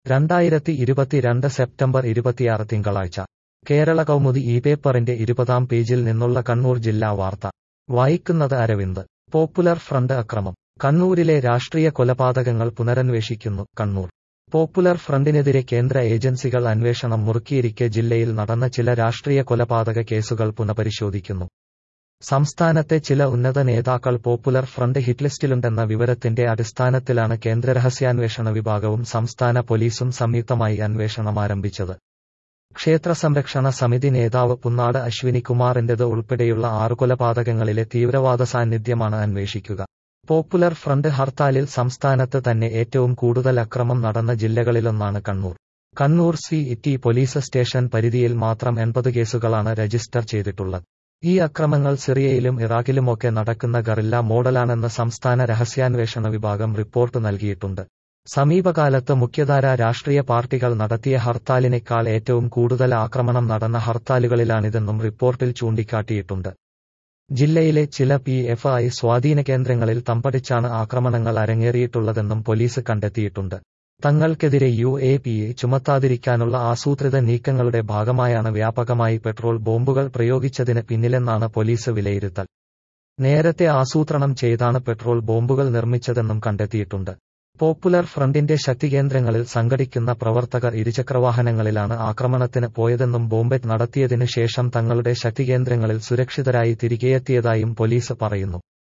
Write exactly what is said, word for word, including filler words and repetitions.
രണ്ടായിരത്തി ഇരുപത്തിരണ്ട് സെപ്റ്റംബർ ഇരുപത്തിയാറ് തിങ്കളാഴ്ച കേരള കൗമുദി ഈ പേപ്പറിന്റെ ഇരുപതാം പേജിൽ നിന്നുള്ള കണ്ണൂർ ജില്ലാ വാർത്ത വായിക്കുന്നത് അരവിന്ദ്. പോപ്പുലർ ഫ്രണ്ട് അക്രമം. കണ്ണൂരിലെ രാഷ്ട്രീയ കൊലപാതകങ്ങൾ പുനരന്വേഷിക്കുന്നു. കണ്ണൂർ. പോപ്പുലർ ഫ്രണ്ടിനെതിരെ കേന്ദ്ര ഏജൻസികൾ അന്വേഷണം മുറുക്കിയിരിക്കെ ജില്ലയിൽ നടന്ന ചില രാഷ്ട്രീയ കൊലപാതക കേസുകൾ പുനഃപരിശോധിക്കുന്നു. സംസ്ഥാനത്തെ ചില ഉന്നത നേതാക്കൾ പോപ്പുലർ ഫ്രണ്ട് ഹിറ്റ്ലിസ്റ്റിലുണ്ടെന്ന വിവരത്തിന്റെ അടിസ്ഥാനത്തിലാണ് കേന്ദ്ര രഹസ്യാന്വേഷണ വിഭാഗവും സംസ്ഥാന പോലീസും സംയുക്തമായി അന്വേഷണം ആരംഭിച്ചത്. ക്ഷേത്ര സംരക്ഷണ സമിതി നേതാവ് പുന്നാട് അശ്വിനികുമാറിന്റേത് ഉൾപ്പെടെയുള്ള ആറു കൊലപാതകങ്ങളിലെ തീവ്രവാദ സാന്നിധ്യമാണ് അന്വേഷിക്കുക. പോപ്പുലർ ഫ്രണ്ട് ഹർത്താലിൽ സംസ്ഥാനത്ത് തന്നെ ഏറ്റവും കൂടുതൽ അക്രമം നടന്ന ജില്ലകളിലൊന്നാണ് Kannur. Kannur city police station പരിധിയിൽ മാത്രം എൺപത് കേസുകളാണ് രജിസ്റ്റർ ചെയ്തിട്ടുള്ളത്. ഈ അക്രമങ്ങൾ സിറിയയിലും ഇറാഖിലുമൊക്കെ നടക്കുന്ന ഗറില്ല മോഡലാണെന്ന് സംസ്ഥാന രഹസ്യാന്വേഷണ വിഭാഗം റിപ്പോർട്ട് നൽകിയിട്ടുണ്ട്. സമീപകാലത്ത് മുഖ്യധാര രാഷ്ട്രീയ പാർട്ടികൾ നടത്തിയ ഹർത്താലിനേക്കാൾ ഏറ്റവും കൂടുതൽ ആക്രമണം നടന്ന ഹർത്താലുകളിലാണിതെന്നും റിപ്പോർട്ടിൽ ചൂണ്ടിക്കാട്ടിയിട്ടുണ്ട്. ജില്ലയിലെ ചില പി എഫ് ഐ സ്വാധീന കേന്ദ്രങ്ങളിൽ തമ്പടിച്ചാണ് ആക്രമണങ്ങൾ അരങ്ങേറിയിട്ടുള്ളതെന്നും പോലീസ് കണ്ടെത്തിയിട്ടുണ്ട്. തങ്ങൾക്കെതിരെ യു എ പി എ ചുമത്താതിരിക്കാനുള്ള ആസൂത്രിത നീക്കങ്ങളുടെ ഭാഗമായാണ് വ്യാപകമായി പെട്രോൾ ബോംബുകൾ പ്രയോഗിച്ചതിന് പിന്നിലെന്നാണ് പോലീസ് വിലയിരുത്തൽ. നേരത്തെ ആസൂത്രണം ചെയ്താണ് പെട്രോൾ ബോംബുകൾ നിർമ്മിച്ചതെന്നും കണ്ടെത്തിയിട്ടുണ്ട്. പോപ്പുലർ ഫ്രണ്ടിന്റെ ശക്തികേന്ദ്രങ്ങളിൽ സംഘടിക്കുന്ന പ്രവർത്തകർ ഇരുചക്രവാഹനങ്ങളിലാണ് ആക്രമണത്തിന് പോയതെന്നും ബോംബ് നടത്തിയതിനു ശേഷം തങ്ങളുടെ ശക്തികേന്ദ്രങ്ങളിൽ സുരക്ഷിതരായി തിരികെയെത്തിയതായും പോലീസ് പറയുന്നു.